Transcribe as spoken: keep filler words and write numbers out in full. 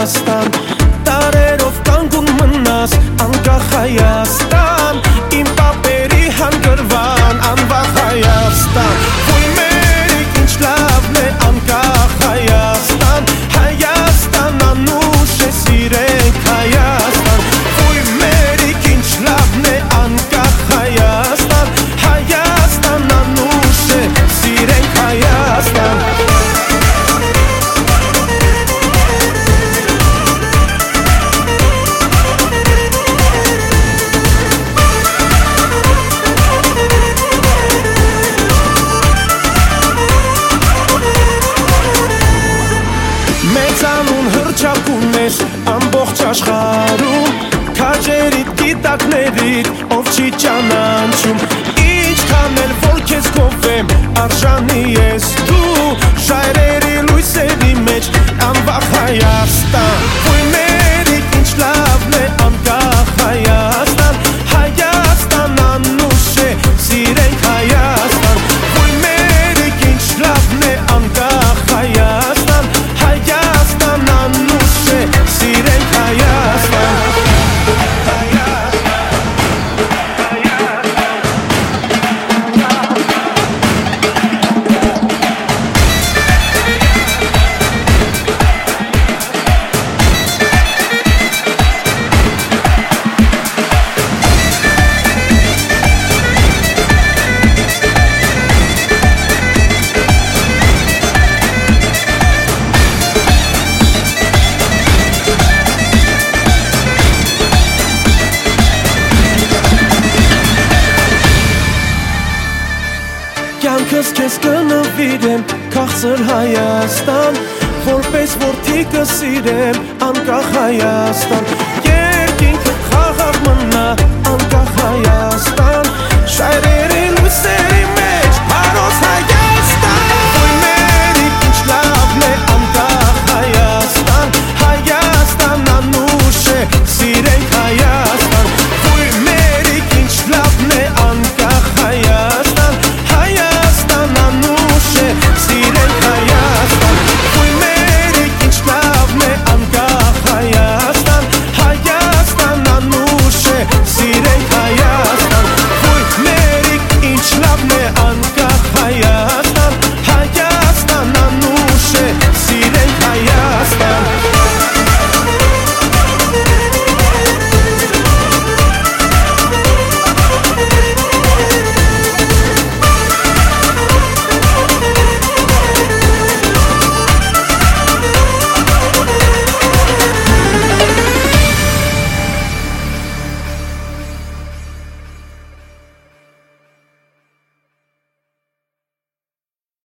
Հայաստան, տարերով կանգուն մնաս անկախ Հայաստան, իմ պապերի հանգրվան անվախ Հայաստան, ոյ մերիք ինչ լավն է անկախ Հայաստան, Հայաստան անուշ է սիրենք Հայաստան, ոյ մերիք ինչ լավն է անկախ Հայաստան, Հայաստան անուշ է սիրենք Հայաստան. Մեծանուն հռչակումներ ամբողջ աշխարհում, քաջերիդ գիտակներիդ ով չի ճանաչում, ինչքան էլ որ քեզ գովեմ արժանի ես դու, ժայռերի լույսերի մեջ անվախ Հայաստան, ոյ մերիք ինչ լավն է անկախ Հայաստան, Հայաստան անուշ է սիրենք Հայաստան, ոյ մերիք ինչ լավն է անկախ Հայաստան, Հայաստան անուշ է սիրենք Հայաստան. Կյանքս քեզ կնվիրեմ քաղցր Հայաստան, որպես որդի կսիրեմ անկախ Հայաստան,